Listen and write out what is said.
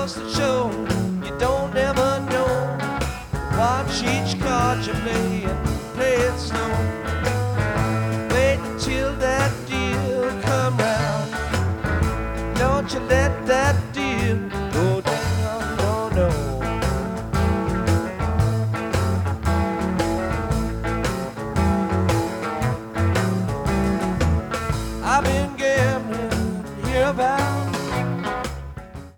cards that show you don't ever know. Watch each card you play.